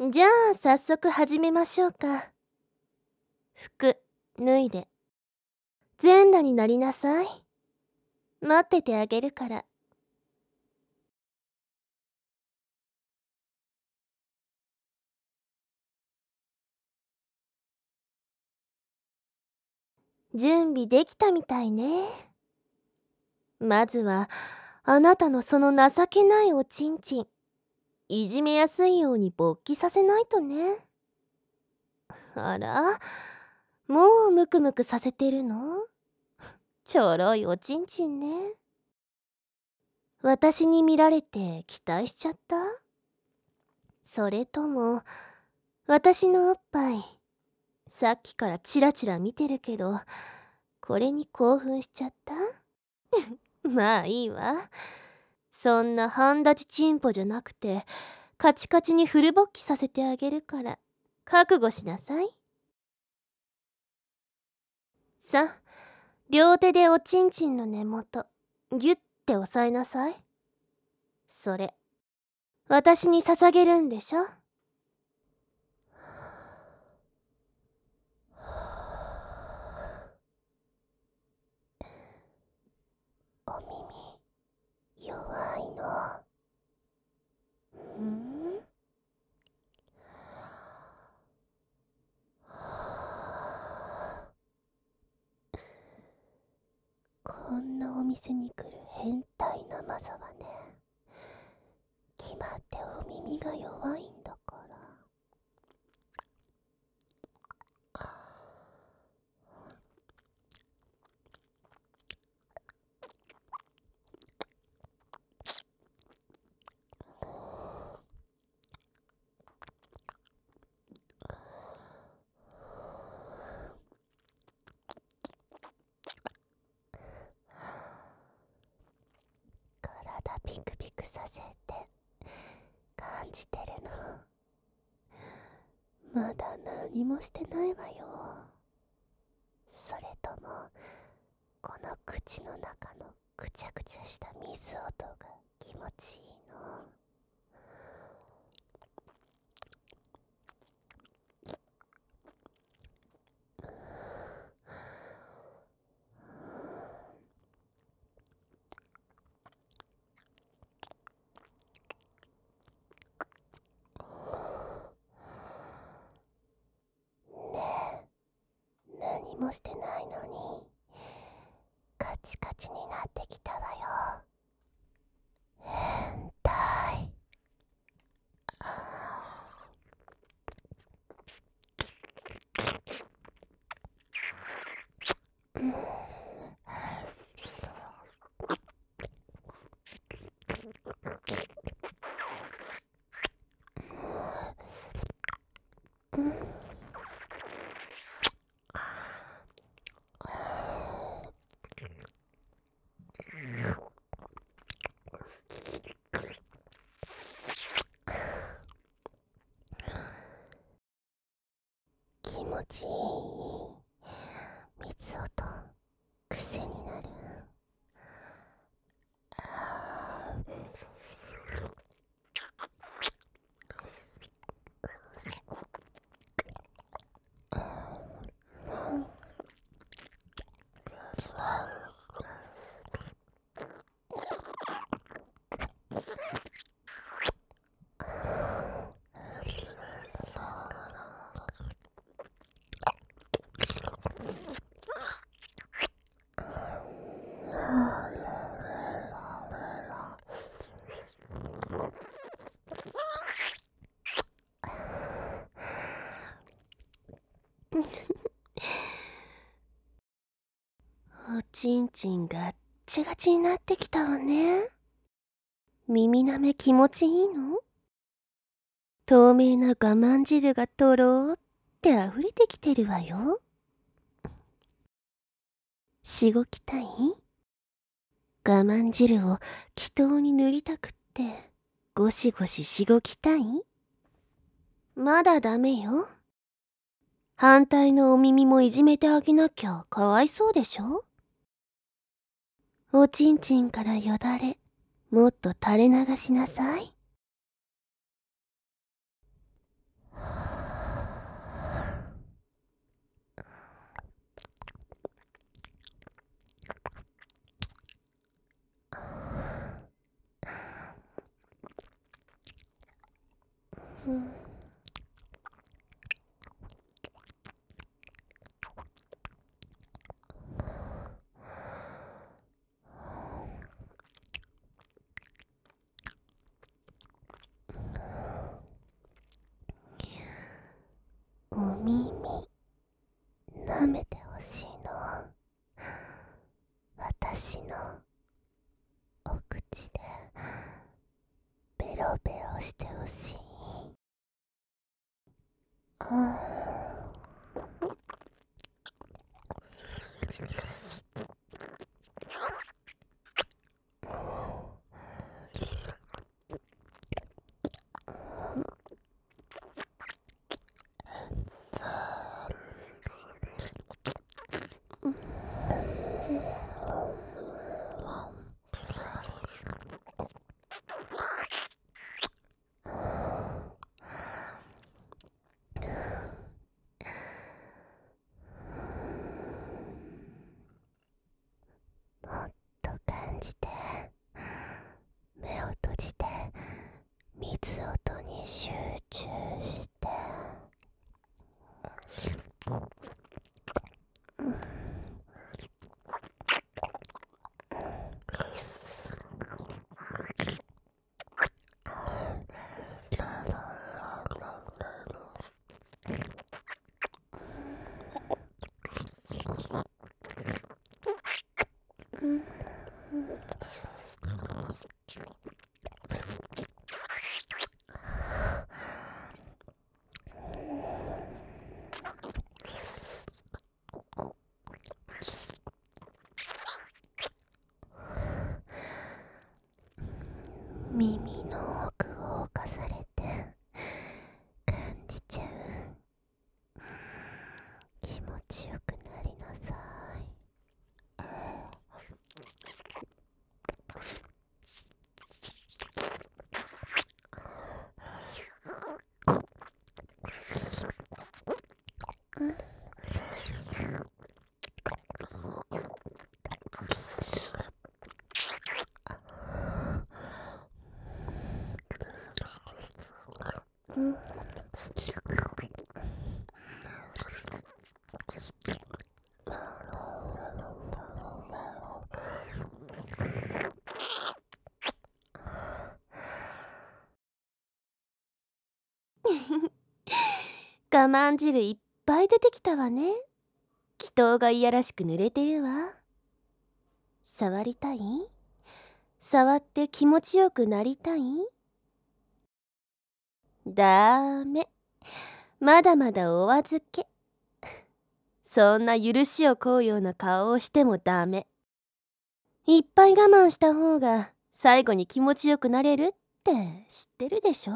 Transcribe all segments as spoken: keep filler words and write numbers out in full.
じゃあ早速始めましょうか。服脱いで全裸になりなさい。待っててあげるから。準備できたみたいね。まずはあなたのその情けないおちんちん、いじめやすいように勃起させないとね。あら、もうムクムクさせてるの？ちょろいおちんちんね。私に見られて期待しちゃった？それとも私のおっぱいさっきからチラチラ見てるけど、これに興奮しちゃった？まあいいわ。そんな半立ちチンポじゃなくてカチカチにフル勃起させてあげるから覚悟しなさい。さあ、両手でおちんちんの根元ギュッて押さえなさい。それ私に捧げるんでしょ。お耳弱いの？ん？こんなお店に来る変態なマサはね、決まってお耳が弱いんだから。体ピクピクさせて感じてるの？まだ何もしてないわよ。それともこの口の中のくちゃくちゃした水音が気持ちいいの？ねえ、何もしてないのにカチカチになってきたわよ。変態。気持ちいい水音、癖になる。おちんちんガッチガチになってきたわね。耳なめ気持ちいいの？透明な我慢汁がとろーって溢れてきてるわよ。しごきたい？我慢汁を祈祷に塗りたくってゴシゴシしごきたい？まだダメよ。反対のお耳もいじめてあげなきゃかわいそうでしょ。おちんちんからよだれもっと垂れ流しなさい。 お耳舐めてほしいの。私のお口でベロベロしてほしい。あもっと感じて、目を閉じて、水音に集中して。耳の奥を侵されて感じちゃう。気持ちよくなりなさい。うん我慢汁いっぱい出てきたわね。祈祷がいやらしく濡れてるわ。触りたい？触って気持ちよくなりたい？だめ。まだまだお預け。そんな許しを請うような顔をしてもダメ。いっぱい我慢した方が最後に気持ちよくなれるって知ってるでしょ？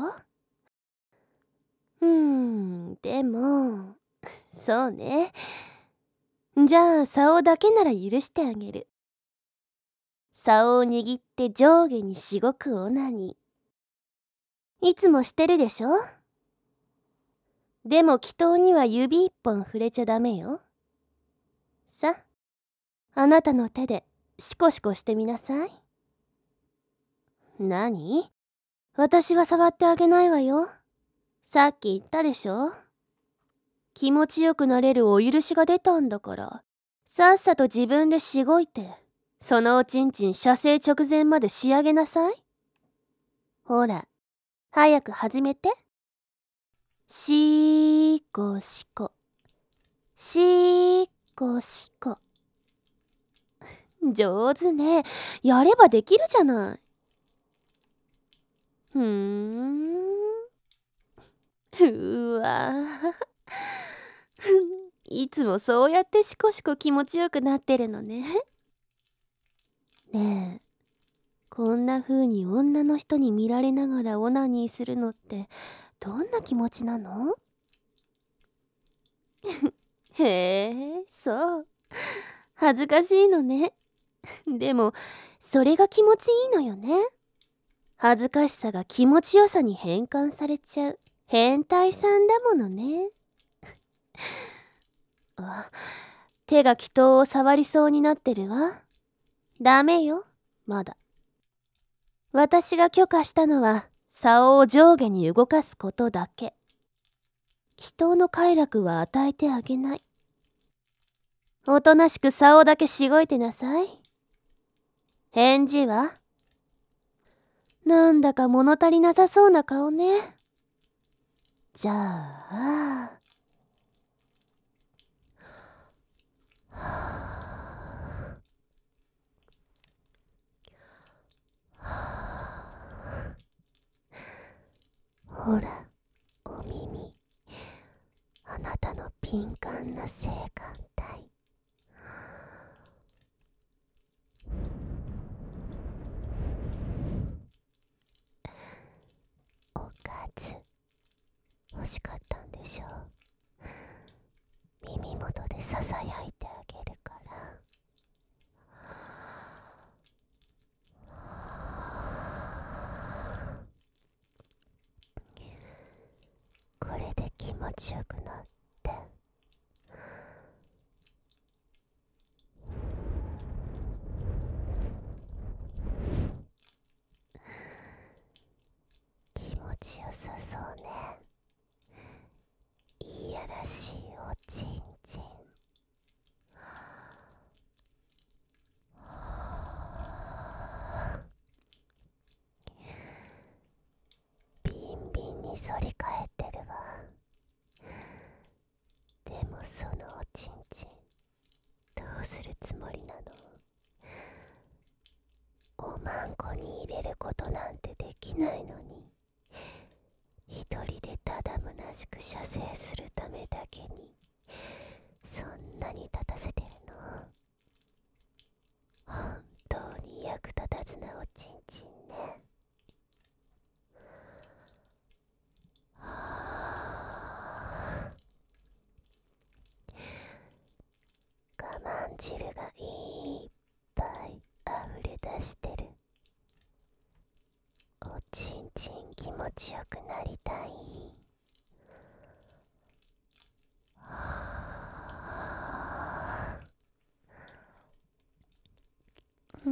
うーん、でも、そうね。じゃあ、竿だけなら許してあげる。竿を握って上下にしごくオナニー。いつもしてるでしょ？でも祈祷には指一本触れちゃダメよ。さ、あなたの手でシコシコしてみなさい。何？私は触ってあげないわよ。さっき言ったでしょ？気持ちよくなれるお許しが出たんだから、さっさと自分でしごいて、そのおちんちん射精直前まで仕上げなさい。ほら、早く始めて。しーこしこ。しーこしこ。上手ね。やればできるじゃない。ふーん。うわいつもそうやってシコシコ気持ちよくなってるのね。ねえ、こんな風に女の人に見られながらオナニーするのってどんな気持ちなの？へえ、そう。恥ずかしいのね。でも、それが気持ちいいのよね。恥ずかしさが気持ちよさに変換されちゃう変態さんだものね。あ、手が祈祷を触りそうになってるわ。ダメよ、まだ。私が許可したのは竿を上下に動かすことだけ。祈祷の快楽は与えてあげない。おとなしく竿だけしごいてなさい。返事は？なんだか物足りなさそうな顔ね。じゃあ、ほら、お耳。あなたの敏感な性感帯。おかず欲しかったんでしょう。耳元でささやいてあげるから。これで気持ちよくなって。気持ちよさそうね。いやらしいおちんちん。ビンビンに反り返ってるわ。でもそのおちんちんどうするつもりなの？おまんこに入れることなんてできないのに、一人でただむなしく射精するためだけにそんなに立たせてるの？本当に役立たずなおちんちんね。我慢汁がいっぱい溢れ出してる。おちんちん気持ちよくなりたい。うん、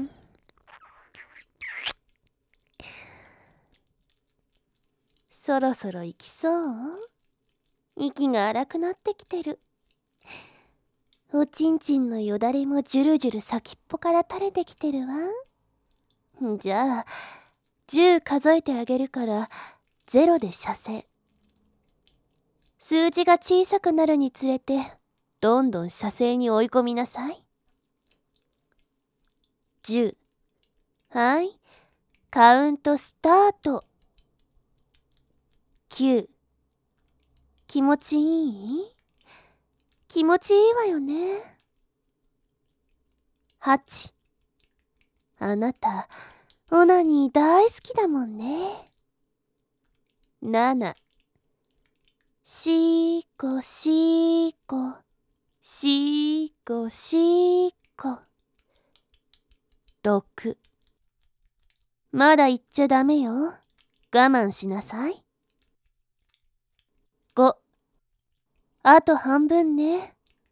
そろそろ行きそう？息が荒くなってきてる。おちんちんのよだれもジュルジュル先っぽから垂れてきてるわ。じゃあじゅう数えてあげるからゼロで射精。数字が小さくなるにつれてどんどん射精に追い込みなさい。じゅう。はい、カウントスタート。きゅう。気持ちいい？気持ちいいわよね。はち。あなたオナニー大好きだもんね。なな。しーこしーこしーこしーこ。ろく。まだ言っちゃダメよ。我慢しなさい。ご。あと半分ね。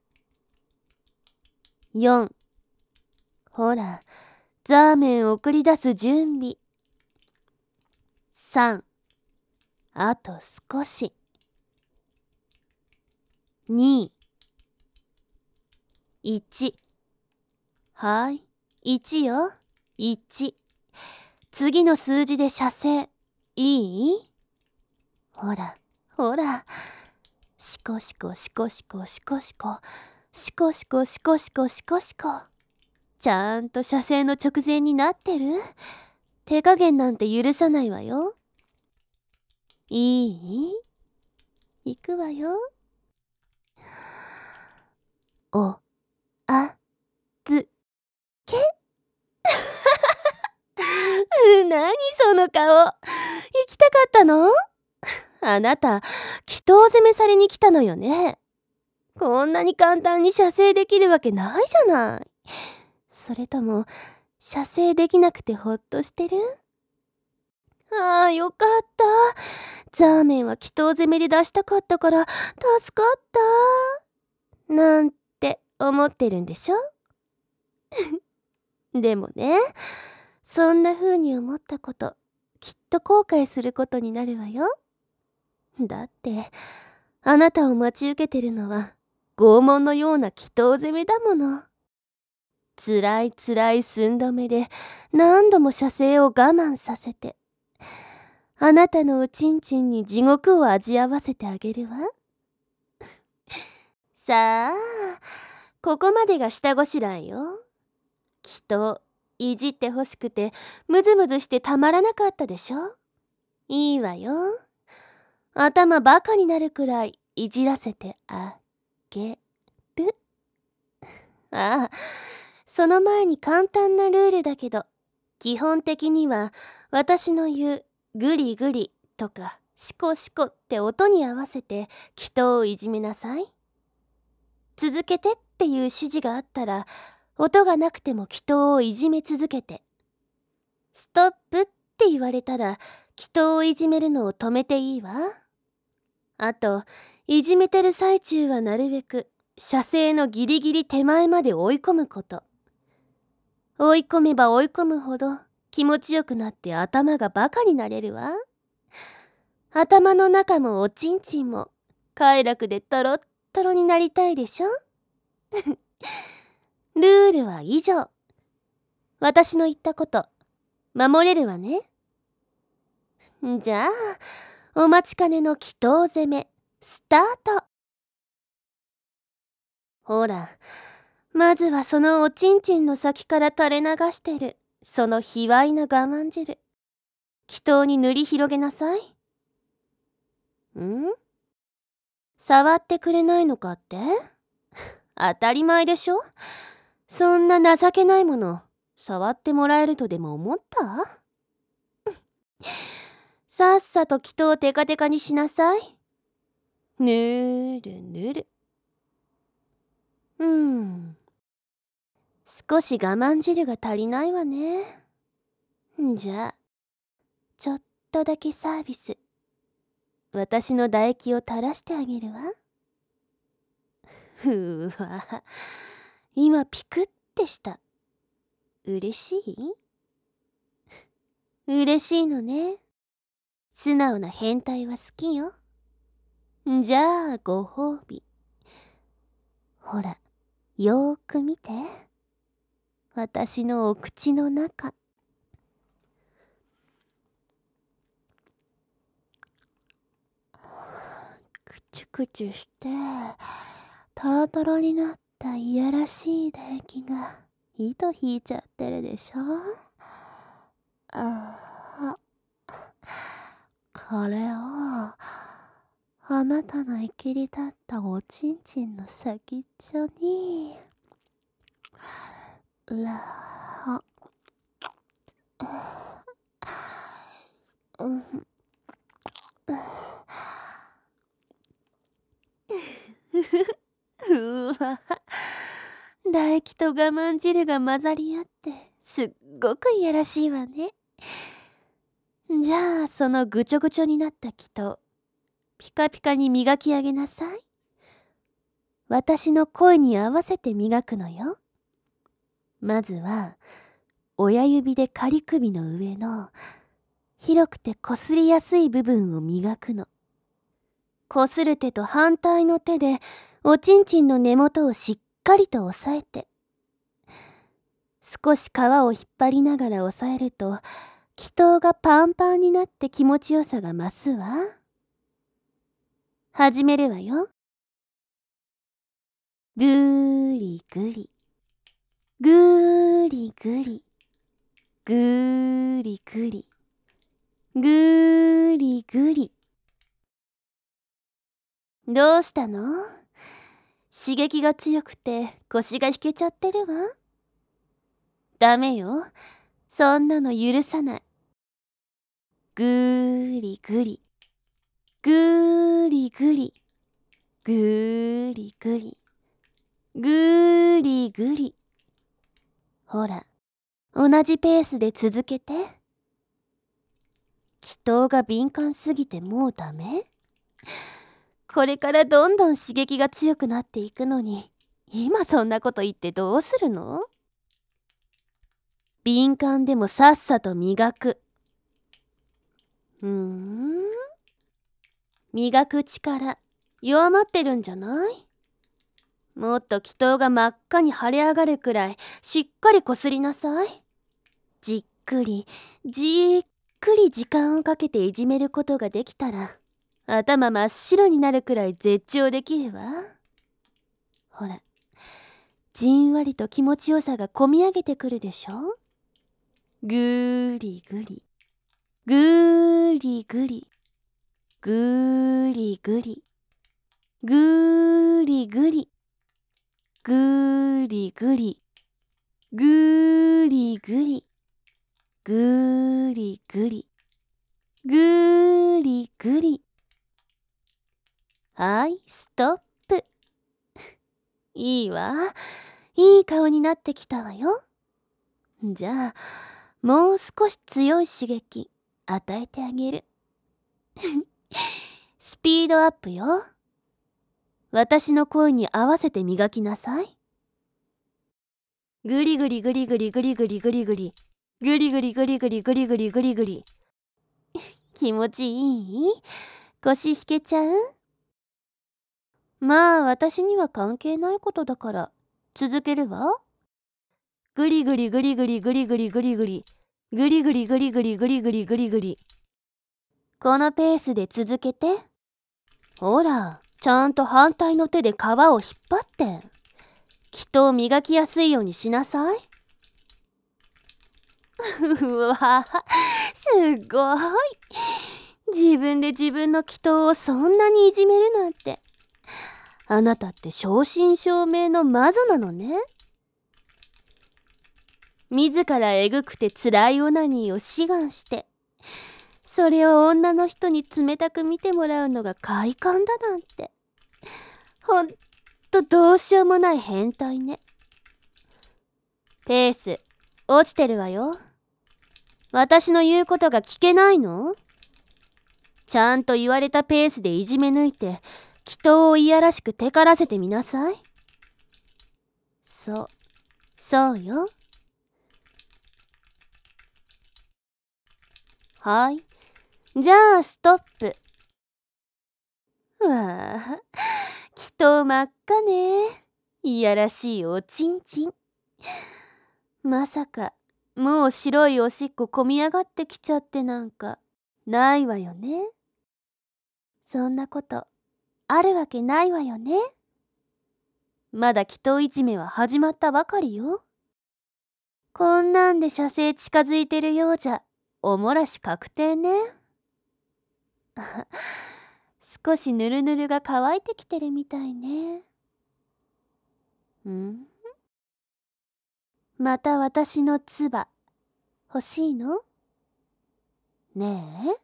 よん。ほら、ザーメン送り出す準備。さん。あと少し。に。いち。はい、いちよ。いち。次の数字で射精。いい？ほら、ほら。シコシコシコシコシコシコ。シコシコシコシコシコシコ。ちゃんと射精の直前になってる？手加減なんて許さないわよ。いい？行くわよ。お、あ、ず、け何その顔。行きたかったの？あなた、祈祷攻めされに来たのよね。こんなに簡単に射精できるわけないじゃない。それとも、射精できなくてほっとしてる？ああ、よかった。ザーメンは祈祷攻めで出したかったから、助かった。なんて思ってるんでしょ？でもね、そんな風に思ったこと、 きっと後悔することになるわよ。だって、あなたを待ち受けてるのは拷問のような祈祷攻めだもの。つらいつらい寸止めで何度も射精を我慢させて、あなたのおちんちんに地獄を味わわせてあげるわ。さあ、ここまでが下ごしらえよ。きっといじってほしくてムズムズしてたまらなかったでしょ。いいわよ。頭バカになるくらいいじらせてあげる。ああ、その前に簡単なルールだけど、基本的には私の言うグリグリとかシコシコって音に合わせて祈祷をいじめなさい。続けてっていう指示があったら、音がなくても祈祷をいじめ続けて。ストップって言われたら祈祷をいじめるのを止めていいわ。あと、いじめてる最中はなるべく射精のギリギリ手前まで追い込むこと。追い込めば追い込むほど気持ちよくなって頭がバカになれるわ。頭の中もおちんちんも快楽でトロットロになりたいでしょ。ルールは以上。私の言ったこと守れるわね。じゃあお待ちかねの祈祷攻めスタート。ほら、まずはそのおちんちんの先から垂れ流してるその卑猥な我慢汁、祈祷に塗り広げなさい。ん？触ってくれないのかって？当たり前でしょ。そんな情けないもの触ってもらえるとでも思った？さっさと祈祷テカテカにしなさい。ぬるぬる。うーん。少し我慢汁が足りないわね。じゃあ、ちょっとだけサービス。私の唾液を垂らしてあげるわ。うわ、今ピクってした。嬉しい？嬉しいのね。素直な変態は好きよ。じゃあご褒美。ほら、よーく見て。私のお口の中。くちゅくちゅしてトロトロになったいやらしい唾液が糸引いちゃってるでしょ。ああ、これをあなたのいきり立ったおちんちんの先っちょにらうんうわ、唾液と我慢汁が混ざり合ってすっごくいやらしいわね。じゃあそのぐちょぐちょになった祈祷ピカピカに磨き上げなさい。私の声に合わせて磨くのよ。まずは親指で仮首の上の広くてこすりやすい部分を磨くの。こする手と反対の手でおちんちんの根元をしっかりと押さえて、少し皮を引っ張りながら押さえると祈祷がパンパンになって気持ちよさが増すわ。始めるわよ。ぐーりぐりぐーりぐりぐーりぐりぐーりぐり。どうしたの？刺激が強くて腰が引けちゃってるわ。ダメよ。そんなの許さない。ぐーりぐりぐーりぐりぐーりぐりぐーりぐり。ほら、同じペースで続けて。祈祷が敏感すぎてもうダメ？これからどんどん刺激が強くなっていくのに、今そんなこと言ってどうするの？敏感でもさっさと磨く。 うーん。磨く力弱まってるんじゃない？もっと祈祷が真っ赤に腫れ上がるくらいしっかりこすりなさい。じっくりじっくり時間をかけていじめることができたら頭真っ白になるくらい絶頂できるわ。ほら、じんわりと気持ちよさがこみ上げてくるでしょ。ぐーりぐりぐーりぐりぐーりぐりぐーりぐりぐーりぐりぐーりぐりぐーりぐりぐーりぐり。はい、ストップ。いいわ。いい顔になってきたわよ。じゃあ、もう少し強い刺激与えてあげる。スピードアップよ。私の声に合わせて磨きなさい。ぐりぐりぐりぐりぐりぐりぐりぐりぐりぐりぐりぐりぐりぐりぐりぐり。気持ちいい？腰引けちゃう？まあ私には関係ないことだから続けるわ。ぐりぐりぐりぐりぐりぐりぐりぐりぐりぐりぐりぐりぐりぐりぐりぐり。このペースで続けて。ほら、ちゃんと反対の手で皮を引っ張って。祈祷を磨きやすいようにしなさい。うわ、すごい。自分で自分の祈祷をそんなにいじめるなんて。あなたって正真正銘の魔女なのね。自らえぐくて辛いオナニーを志願して、それを女の人に冷たく見てもらうのが快感だなんて。ほんとどうしようもない変態ね。ペース落ちてるわよ。私の言うことが聞けないの？ちゃんと言われたペースでいじめ抜いて祈祷をいやらしくてからせてみなさい。そうそうよ。はい、じゃあストップ。わあ、祈祷真っ赤ね。いやらしいおちんちん。まさかもう白いおしっここみ上がってきちゃってなんかないわよね。そんなことあるわけないわよね。まだ祈祷いじめは始まったばかりよ。こんなんで射精近づいてるようじゃおもらし確定ね。少しぬるぬるが乾いてきてるみたいね。ん？また私の唾欲しいの？ねえ。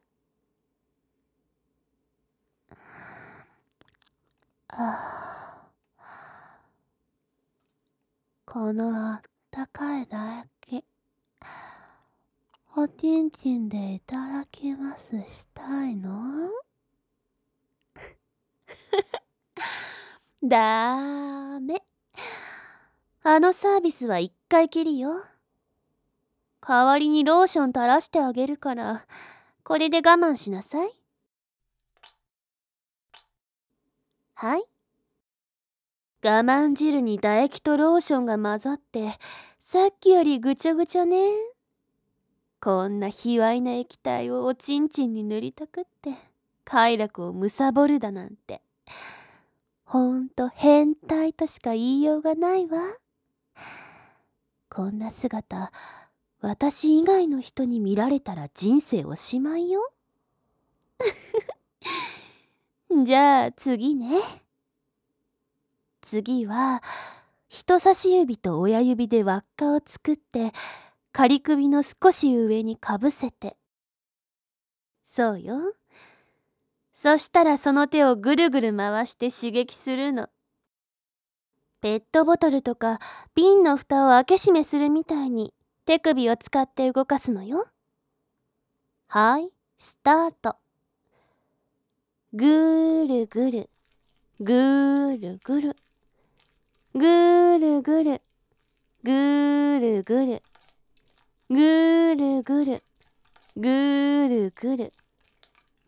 ああ、このあったかい唾液おちんちんでいただきますしたいの？だーめ。あのサービスは一回きりよ。代わりにローション垂らしてあげるからこれで我慢しなさい。はい、我慢汁に唾液とローションが混ざってさっきよりぐちょぐちょね。こんな卑猥な液体をおちんちんに塗りたくって快楽を貪るだなんてほんと変態としか言いようがないわ。こんな姿私以外の人に見られたら人生おしまいよ。じゃあ次ね。次は人差し指と親指で輪っかを作って仮首の少し上にかぶせて。そうよ。そしたらその手をぐるぐる回して刺激するの。ペットボトルとか瓶の蓋を開け閉めするみたいに手首を使って動かすのよ。はい、スタート。ぐーるぐるぐーるぐるぐーるぐるぐーるぐるぐーるぐるぐーるぐる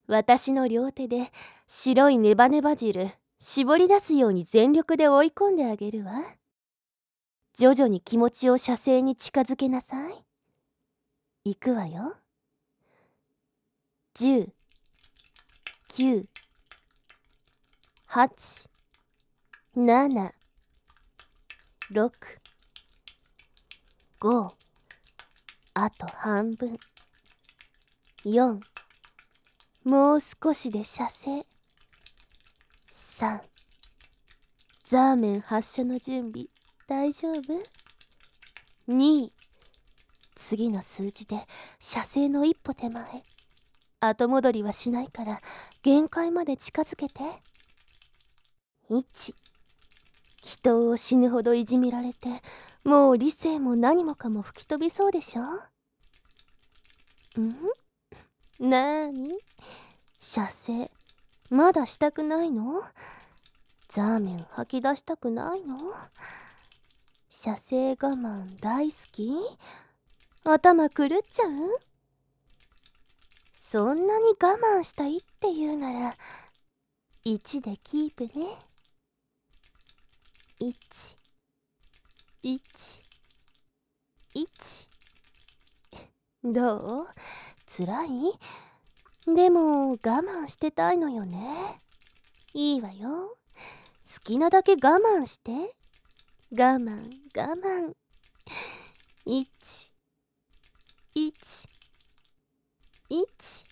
私の両手で白いネバネバ汁絞り出すように全力で追い込んであげるわ。徐々に気持ちを射精に近づけなさい。いくわよ。じゅう、きゅう、はち、なな、ろく、ご、あと半分、よん、もう少しで射精、さん、ザーメン発射の準備大丈夫？ に、次の数字で射精の一歩手前。後戻りはしないから限界まで近づけて。いち、人を死ぬほどいじめられてもう理性も何もかも吹き飛びそうでしょ。ん？なーに？射精まだしたくないの？ザーメン吐き出したくないの？射精我慢大好き？頭狂っちゃう？そんなに我慢したいって言うならいちでキープね。いち、いち、いち。どう？つらい？でも我慢してたいのよね。いいわよ。好きなだけ我慢して。我慢我慢。いち、いち、いち。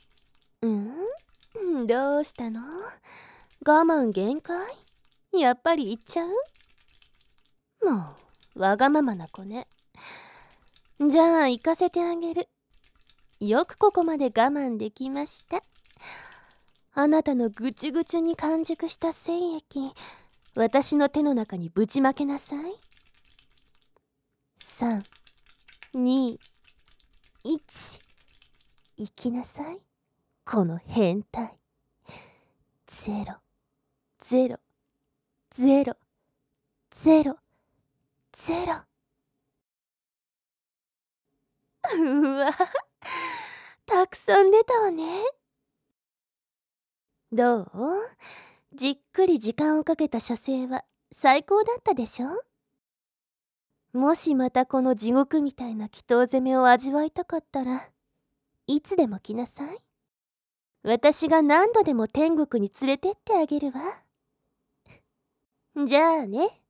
うん？どうしたの？我慢限界？やっぱり言っちゃう？もうわがままな子ね。じゃあ行かせてあげる。よくここまで我慢できました。あなたのぐちぐちに完熟した精液、私の手の中にぶちまけなさい。さん、に、いち。行きなさい。この変態。ゼロ、ゼロ、ゼロ、ゼロ、ゼロ。うわ、たくさん出たわね。どう？じっくり時間をかけた射精は最高だったでしょ？もしまたこの地獄みたいな祈祷攻めを味わいたかったらいつでも来なさい。私が何度でも天国に連れてってあげるわ。じゃあね。